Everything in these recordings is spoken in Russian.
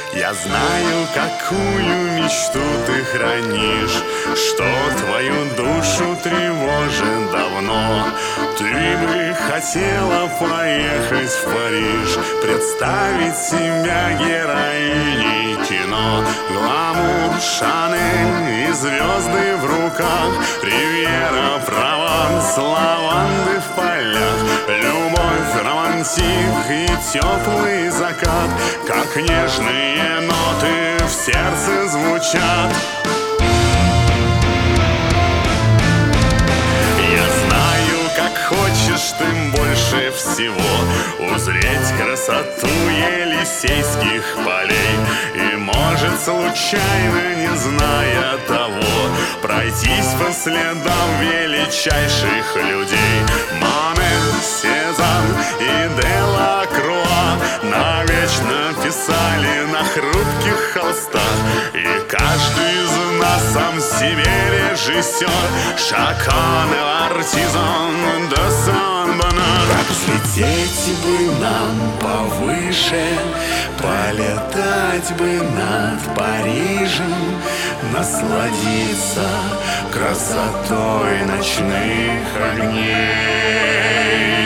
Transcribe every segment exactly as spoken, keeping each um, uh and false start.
Я знаю, какую мечту ты хранишь, что твою душу тревожит давно. Ты бы хотела поехать в Париж, представить себя героиней кино. Гламур, Шанель и звезды в руках, Ривьера, Прованс, лаванды в полях, любовь, романтик и теплый закат, как нежные ноты в сердце звучат. Я знаю, как хочешь ты больше всего узреть красоту Елисейских полей и, может, случайно, не зная того, пройтись по следам величайших людей. Мане, Сезанн и Делакруа навечно писали на хрупких холстах, и каждый из нас сам себе режиссер. Шакан и артизан де Сан-Бонар. Как взлететь бы нам повыше, полетать бы над Парижем, насладиться красотой ночных огней.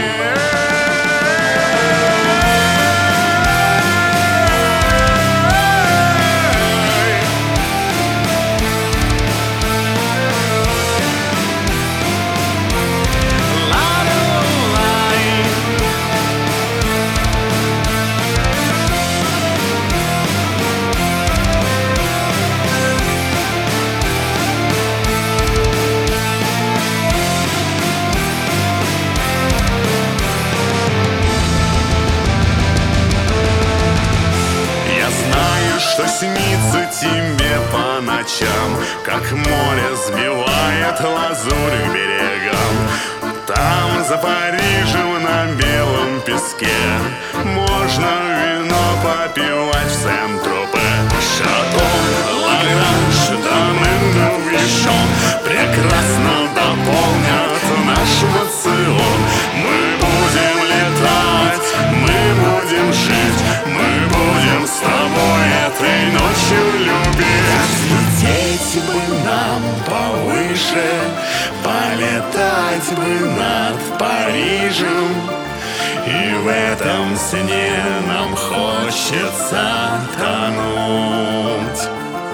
Что снится тебе по ночам, как море сбивает лазурь к берегам. Там, за Парижем, на белом песке, можно вино попивать в Сен-Тропе. Шато, Лагранж, Домен де Вишон прекрасно дополнят наш мацион. Мы будем летать, мы будем жить, мы будем с тобой этой ночью любить. Взлететь бы нам повыше, полетать бы над Парижем, и в этом сне нам хочется тонуть.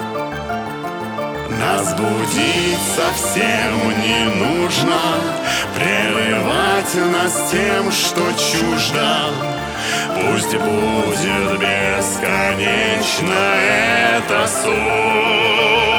Нас будить совсем не нужно, прерывать нас тем, что чуждо. Пусть будет бесконечно эта суть.